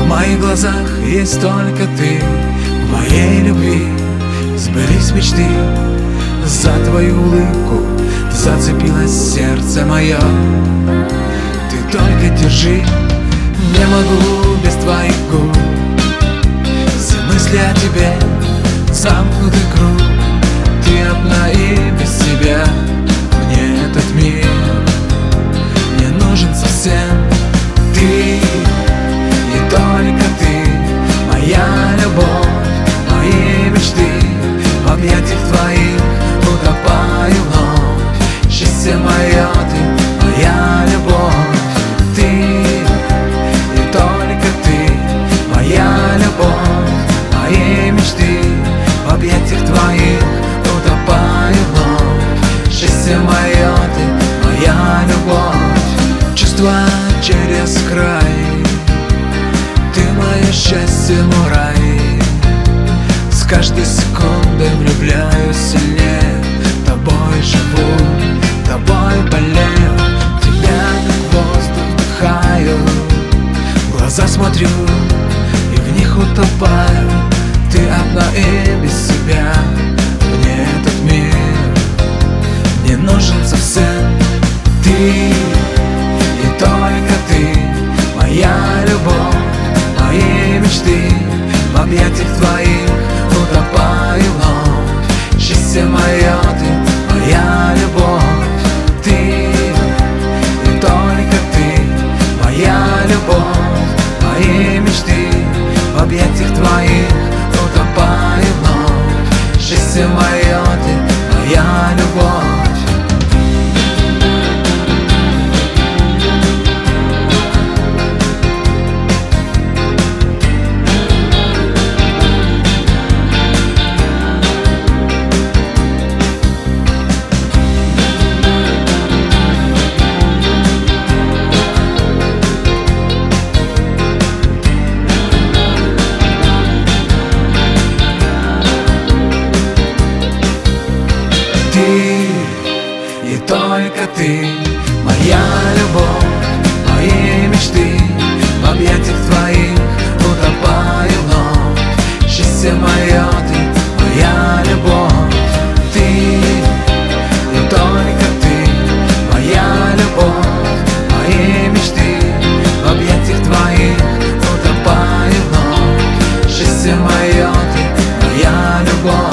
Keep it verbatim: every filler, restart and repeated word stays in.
В моих глазах есть только ты, в моей любви сбылись мечты. За твою улыбку зацепилось сердце мое. Ты только держи, не могу без твоих губ. Все мысли о тебе замкнутый круг. Ты одна и без тебя мне этот мир не нужен совсем. Ты и только ты, моя любовь, мои мечты. В объятиях твоих утопаю вновь. Счастье мое, ты моя любовь. Ты и только ты, моя любовь, мои мечты. В объятиях твоих утопаю вновь. Счастье мое, ты моя любовь. Чувства через край, ты мое счастье, мой рай. С каждой секундой влюбляюсь сильнее. Тобой живу, тобой болею. Тебя как воздух вдыхаю. В глаза смотрю и в них утопаю. Ты одна и без себя мне этот мир не нужен совсем. Ты и только ты, моя любовь, мои мечты. В объятиях твоих утопаю вновь. Счастье мое, ты моя любовь. Ты и только ты, моя любовь, мои мечты. В объятиях твоих утопаю вновь. Счастье мое, ты моя любовь. Ты и только ты, моя любовь, мои мечты. В объятиях твоих утопаю вновь. Счастье мое, ты моя любовь. Ты и только ты, моя любовь, мои мечты. В объятиях твоих утопаю вновь. Счастье мое, ты моя любовь.